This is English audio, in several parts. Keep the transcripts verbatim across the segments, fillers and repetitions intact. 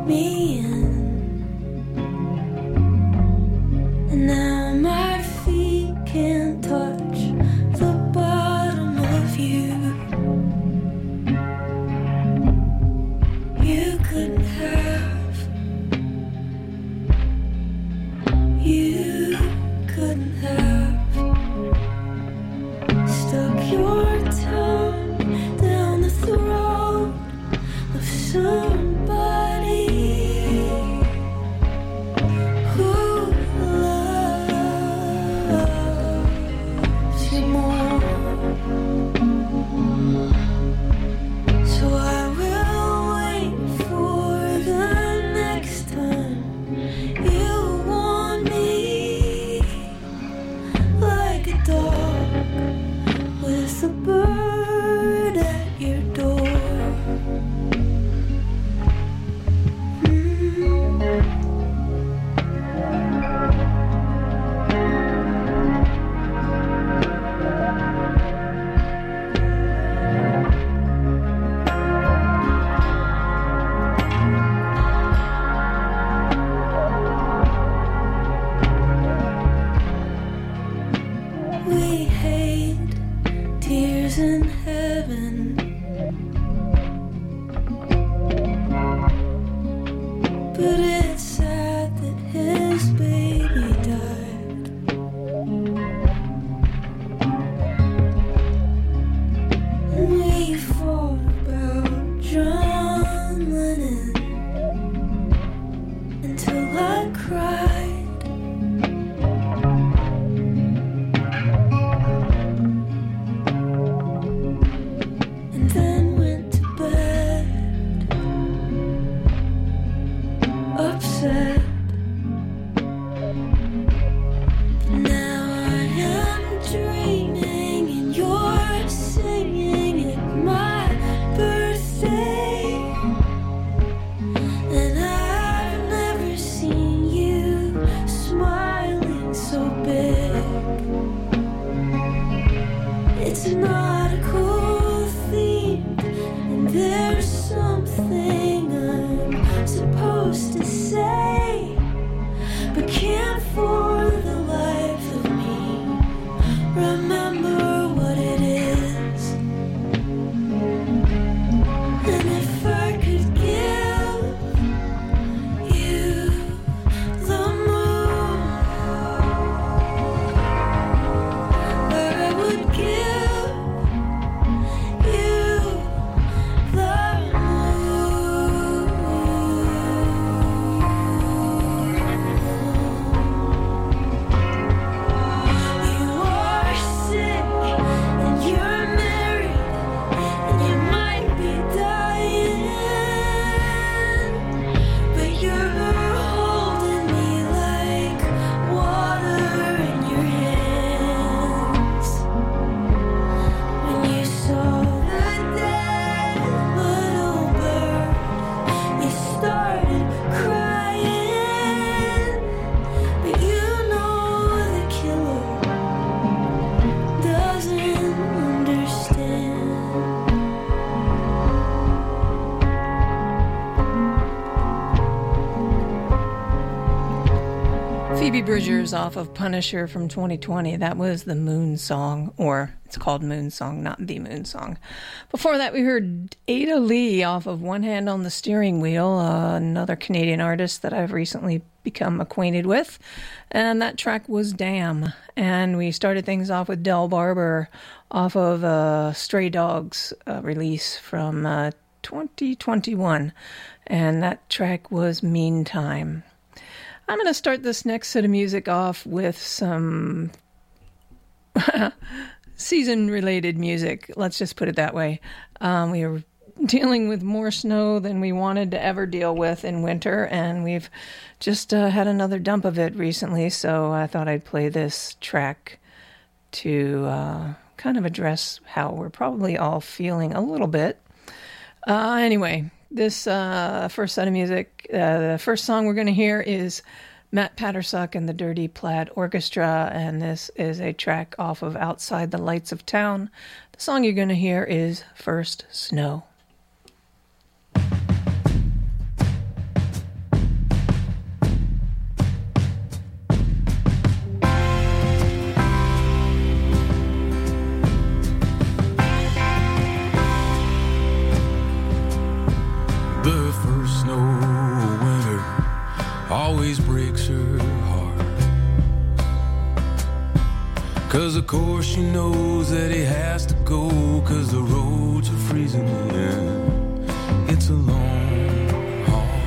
me in. And now my feet can't touch the bottom of you. You couldn't have. You couldn't have stuck your tongue down the throat of somebody who loves you more. So I will wait for the next time you want me, like a dog with a bird at your door. We hate tears in heaven. But it's sad that his baby died. We fought about John Lennon until I cried. And then went to bed upset. Now I am dreaming and you're singing at my birthday. And I've never seen you smiling so big. It's not a cool theme, and there's something I'm supposed to say, but can't for the life of me remember what it is. And if I could give you the moon, I would give you the You are sick and you're married and you might be dying, but you're holding me like water in your hands. When you saw the dead little bird, you started crying, but you know the killer doesn't understand. Phoebe Bridgers off of Punisher from twenty twenty. That was the Moon Song, or it's called Moon Song, not the Moon Song. Before that, we heard Ada Lee off of One Hand on the Steering Wheel, uh, another Canadian artist that I've recently become acquainted with. And that track was Damn. And we started things off with Del Barber off of uh, Stray Dogs uh, release from uh, twenty twenty-one. And that track was Meantime. I'm going to start this next set of music off with some season-related music. Let's just put it that way. Um, we are dealing with more snow than we wanted to ever deal with in winter, and we've just uh, had another dump of it recently, so I thought I'd play this track to uh, kind of address how we're probably all feeling a little bit. Uh, anyway, this uh, first set of music, uh, the first song we're going to hear is Matt Pattersuck and the Dirty Plaid Orchestra, and this is a track off of Outside the Lights of Town. The song you're going to hear is First Snow. first snow winter always breaks her heart. 'Cause of course she knows that he has to go, 'cause the roads are freezing in. It's a long haul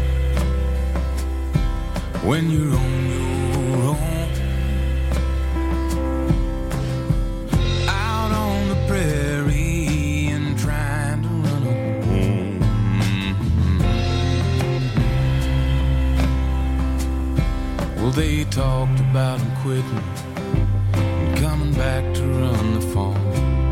when you're on your own, out on the prairie and trying to run home. Well, they talked about him quitting, coming back to run the farm.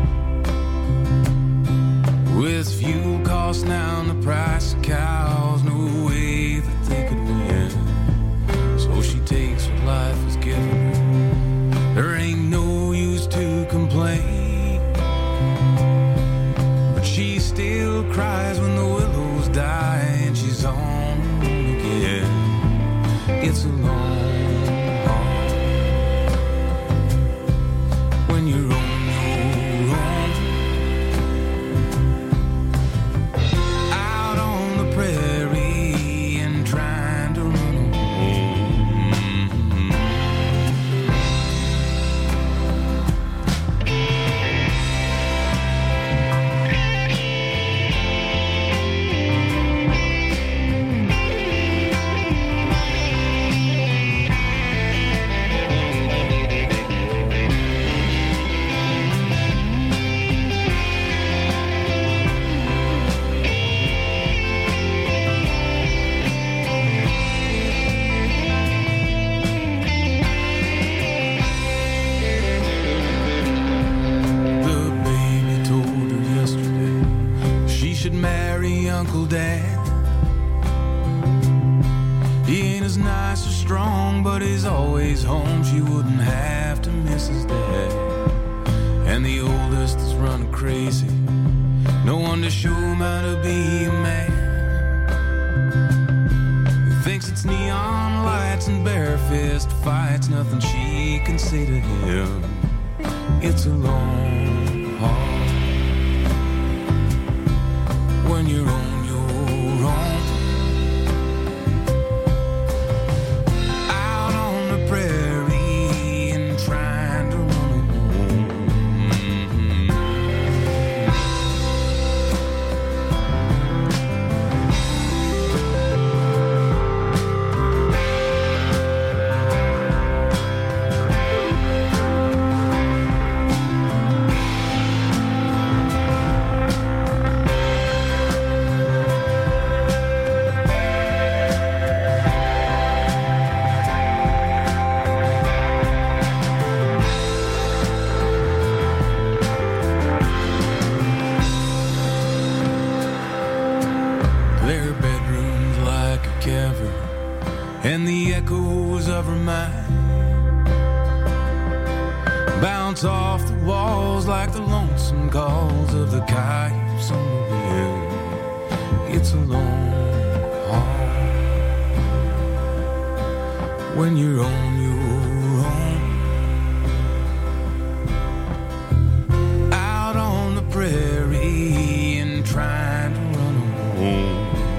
With fuel costs now and the price of cows, no way that they could win. So she takes what life has given her. There ain't no use to complain, but she still cries when the willows die and she's on her own again. It's a long you're on your own, out on the prairie and trying to run Uncle Dan. He ain't as nice or strong, but he's always home. She wouldn't have to miss his dad. And the oldest is running crazy, no one to show him how to be a man. He thinks it's neon lights and bare fist fights, nothing she can say to him. It's a long haul when you're on your own, out on the prairie and trying to run home. And the echoes of her mind bounce off the walls like the lonesome calls of the coyotes on the wind. It's a long haul when you're on your own, out on the prairie and trying to run home.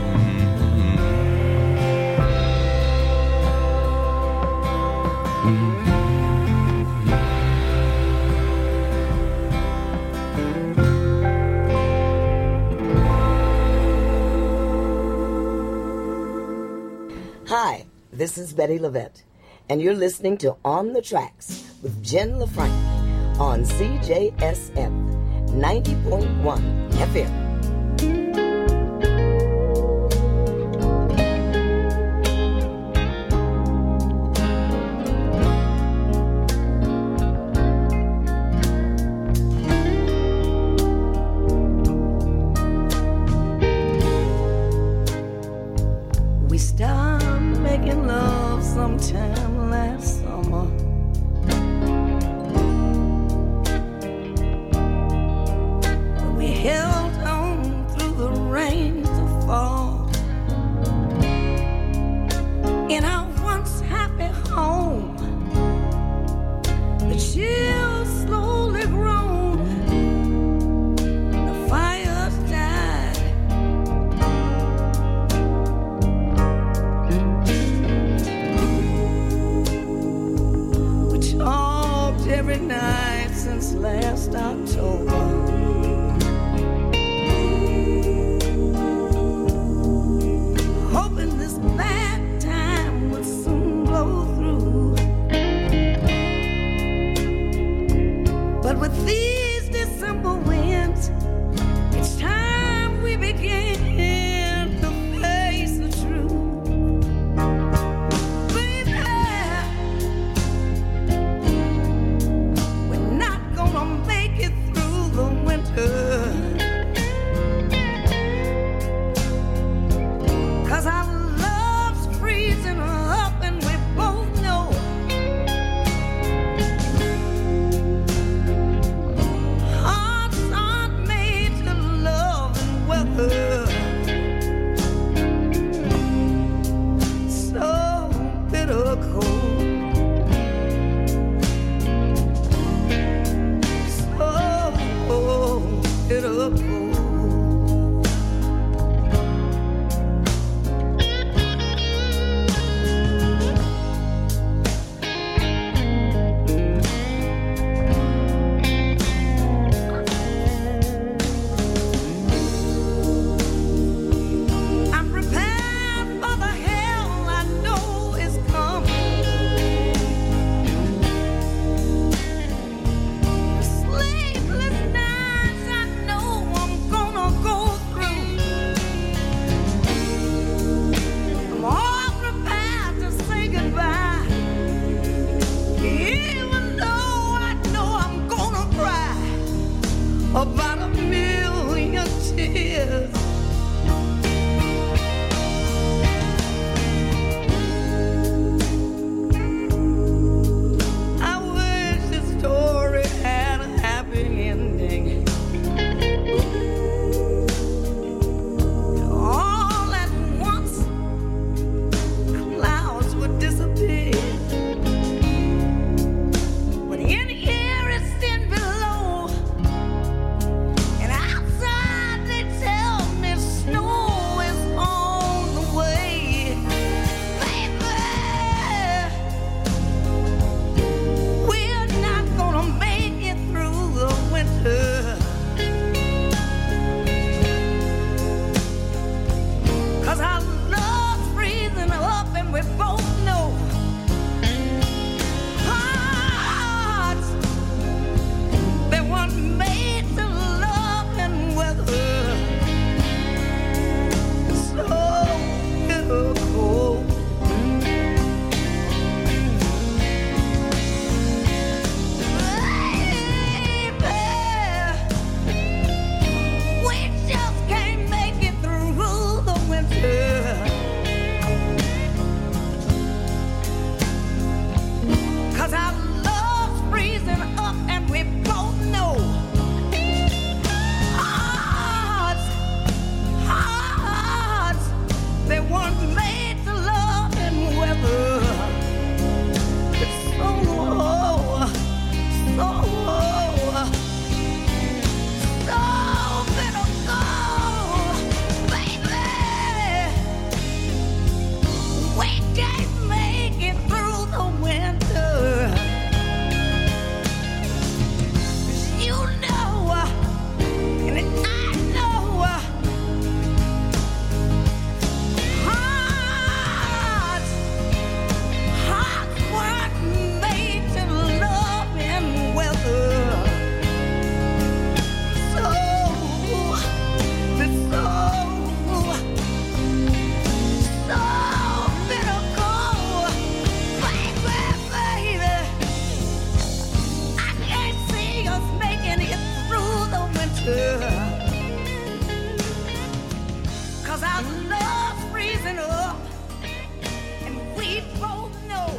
Hi, this is Betty Levette, and you're listening to On the Tracks with Jen LaFranc on C J S F ninety point one F M. Sometime last summer, we held on through the rains of fall in our once happy home. The chills slowly grown, the fires died, rising up, and we both know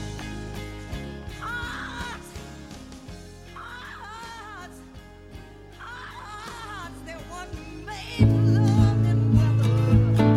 hearts, hearts, hearts, they weren't made for love and weather.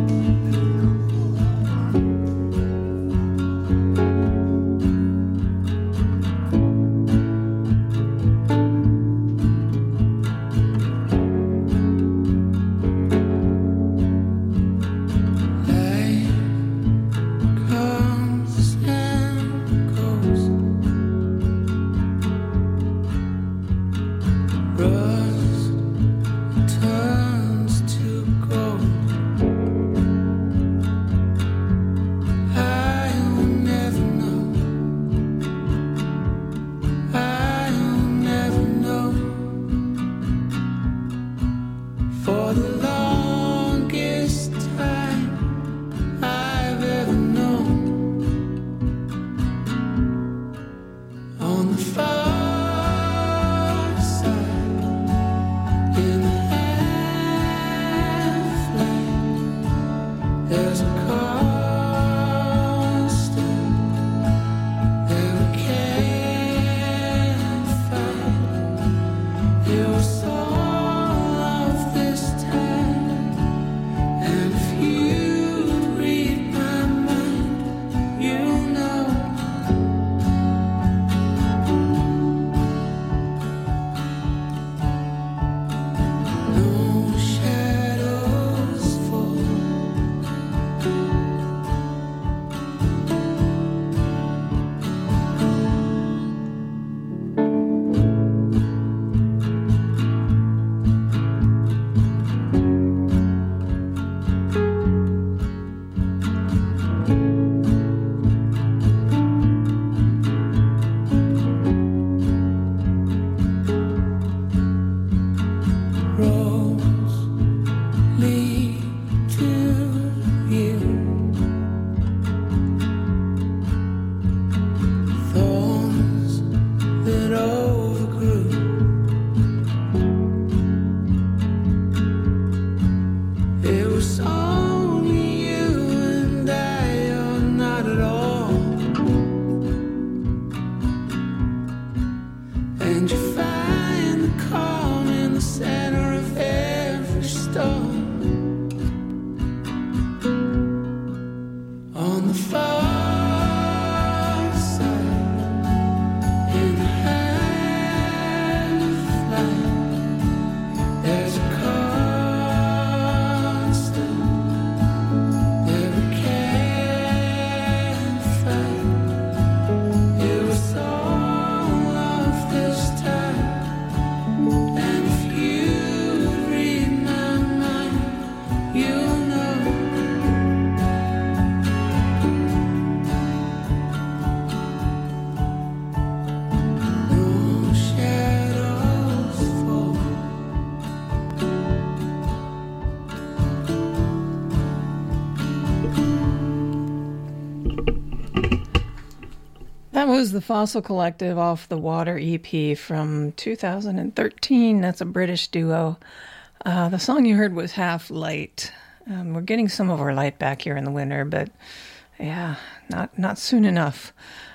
That was the Fossil Collective off the Water E P from two thousand thirteen. That's a British duo. Uh, the song you heard was Half Light. Um, we're getting some of our light back here in the winter, but yeah, not not soon enough.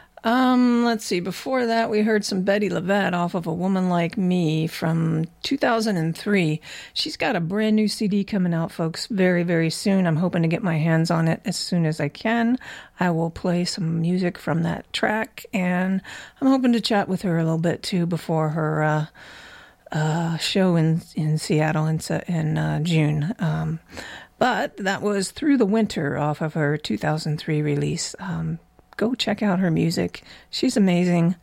Um, let's see. Before that, we heard some Betty LaVette off of A Woman Like Me from two thousand three. She's got a brand new C D coming out, folks, very, very soon. I'm hoping to get my hands on it as soon as I can. I will play some music from that track, and I'm hoping to chat with her a little bit, too, before her uh, uh, show in, in Seattle in, in uh, June. Um, but that was Through the Winter off of her two thousand three release. Um, Go check out her music. She's amazing,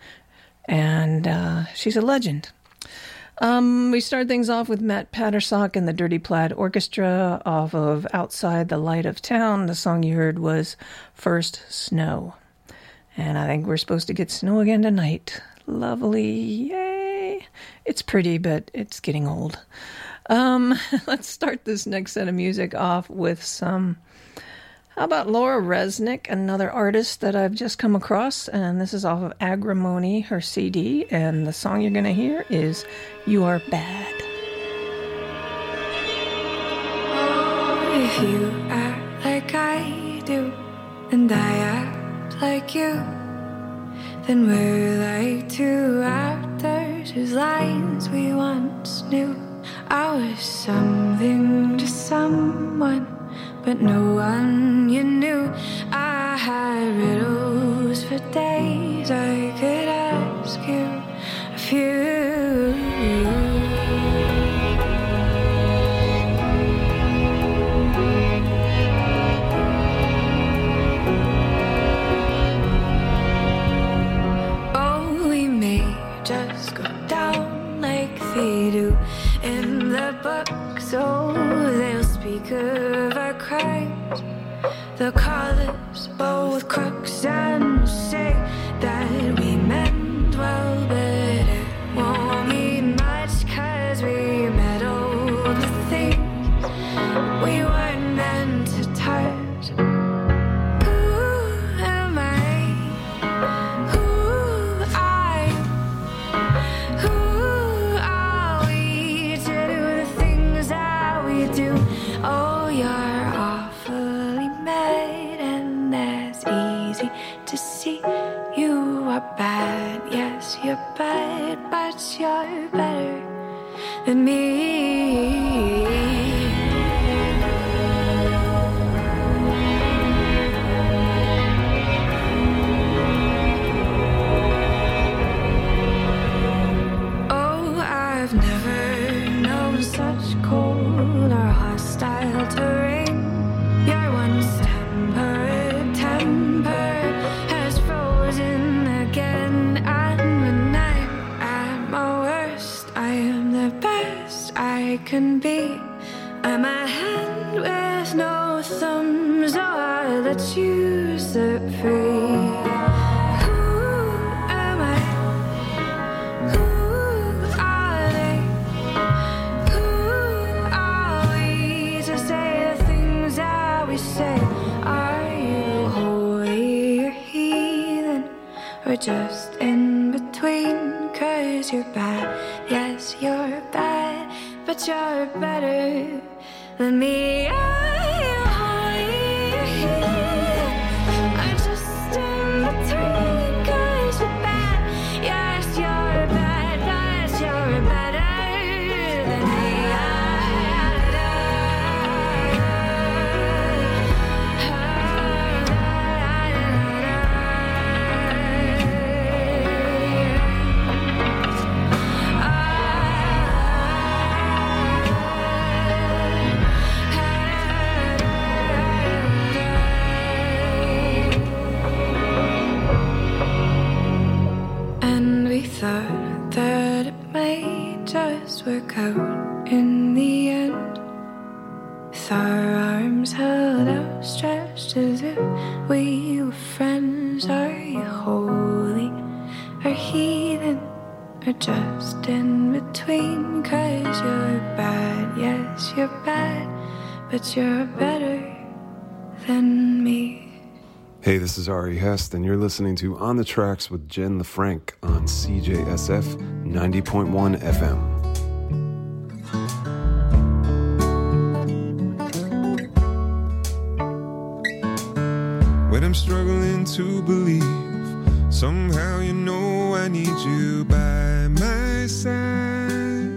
and uh, she's a legend. Um, we start things off with Matt Pattersock and the Dirty Plaid Orchestra off of Outside the Light of Town. The song you heard was First Snow. And I think we're supposed to get snow again tonight. Lovely. Yay. It's pretty, but it's getting old. Um, let's start this next set of music off with some... How about Laura Resnick, another artist that I've just come across, and this is off of Agrimony, her C D, and the song you're going to hear is You Are Bad. If you act like and I act like you, then we're like two actors whose lines we once knew. I was something to someone, but no one you knew. I had riddles for days, I could ask you a few. Oh, we may just go down like they do in the book, so they'll speak of our crimes. They'll call us both crooks and say that we meant well, but it won't mean much, 'cause we meddled with things we weren't meant to touch. Who am I? Who I? Who are we to do the things that we do? Oh, you're awfully mad, and that's easy to see. You are bad, yes, you're bad, but you're better than me. Oh, I've never known such cold or hostile terrain. Your once temperate temper has frozen again, and when I'm at my worst, I am the best I can be. I'm a hand with no thumbs, so I let you set free. Who am I? Who are they? Who are we to say the things that we say? Are you holy or heathen, or just in between? 'Cause you're bad, yes, you're bad, but you're better than me. Are you holy or heathen, or just in between? 'Cause you're bad, yes, you're bad, but you're better than me. And we thought that it might just work out in the end, with our arms held outstretched as if we were friends. Are you holy or heathen, or just in between? 'Cause you're bad, yes, you're bad, but you're better than me. Hey, this is Ari Hest, and you're listening to On the Tracks with Jen LaFranc on C J S F ninety point one F M. When I'm struggling to believe, somehow you know I need you by my side.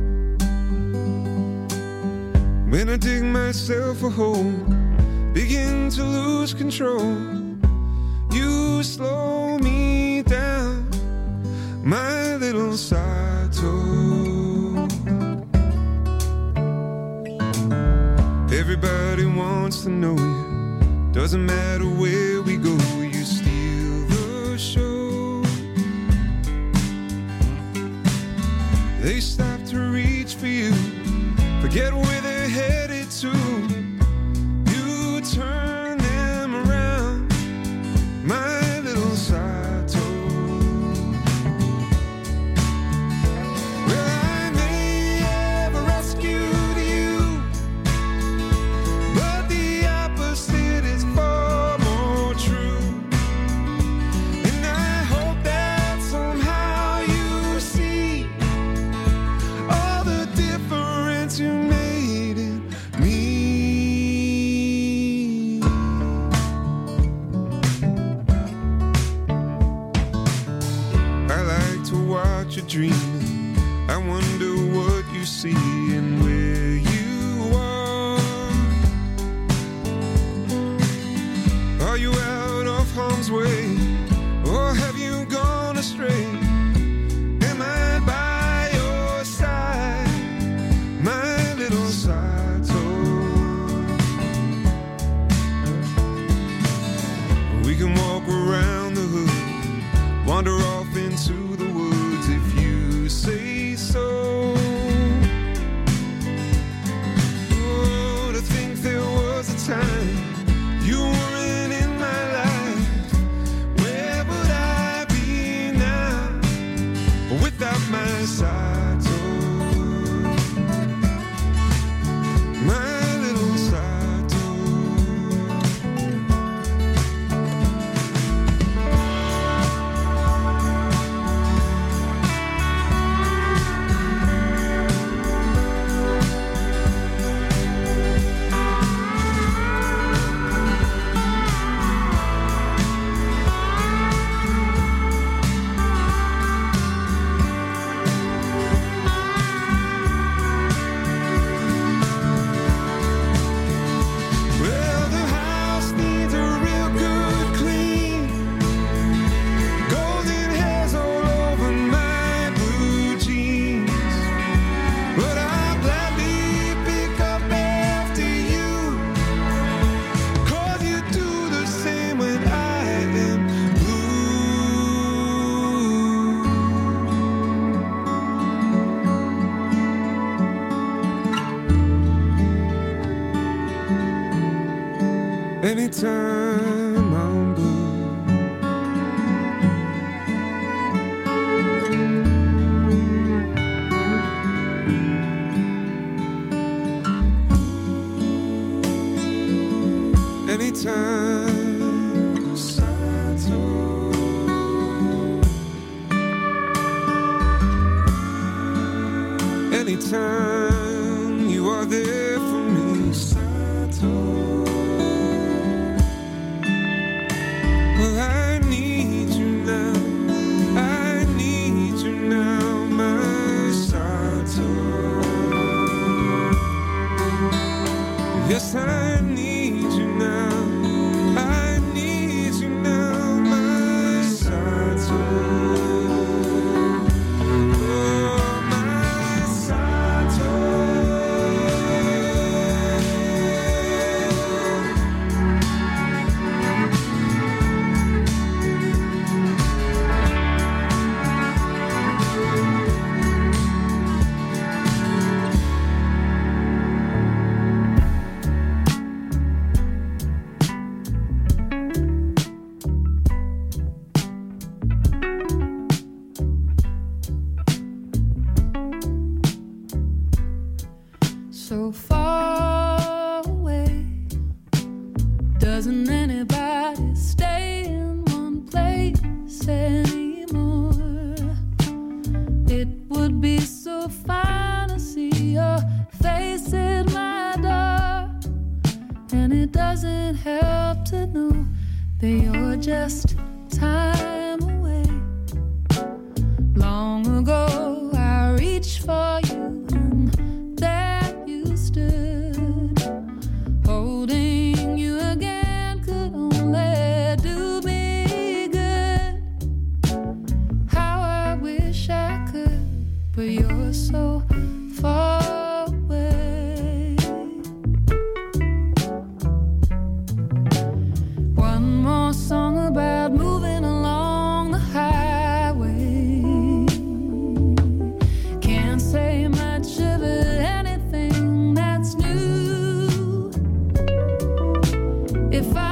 When I dig myself a hole, begin to lose control, you slow me down, my little Sato. Everybody wants to know you, doesn't matter where we go, you steal the show. They stop to reach for you, forget where they're headed to. Turn them around, my little Sato. Well, I may have rescued you, but the opposite is far more true. And I hope that somehow you see all the difference you made. harm's way, or have you gone astray? Am I by your side, my little Sato? We can walk around the hood, wander off into the woods if you say so. Oh, to think there was a time you weren't in my life. Where would I be now without my Sato? My little Sato. Well, the house needs a real good clean. Golden hairs all over my blue jeans. But I'll gladly pick up after you, 'cause you do the same when I am blue. Anytime I'm blue. Anytime Sato. Anytime you are there for me, Sato. Well, I need you now. I need you now, my Sato. Yes, I need you now. I need you now, my Sato. Oh, my Sato. So far away, doesn't anybody stay in one place anymore? It would be so fine to see your face at my door, and it doesn't help to know that you're just time away. Long ago I reached for you, and there you stood. Holding you again could only do me good. How I wish I could, but you're so far away. One more song about moving along the highway. Can't say much of anything that's new. If I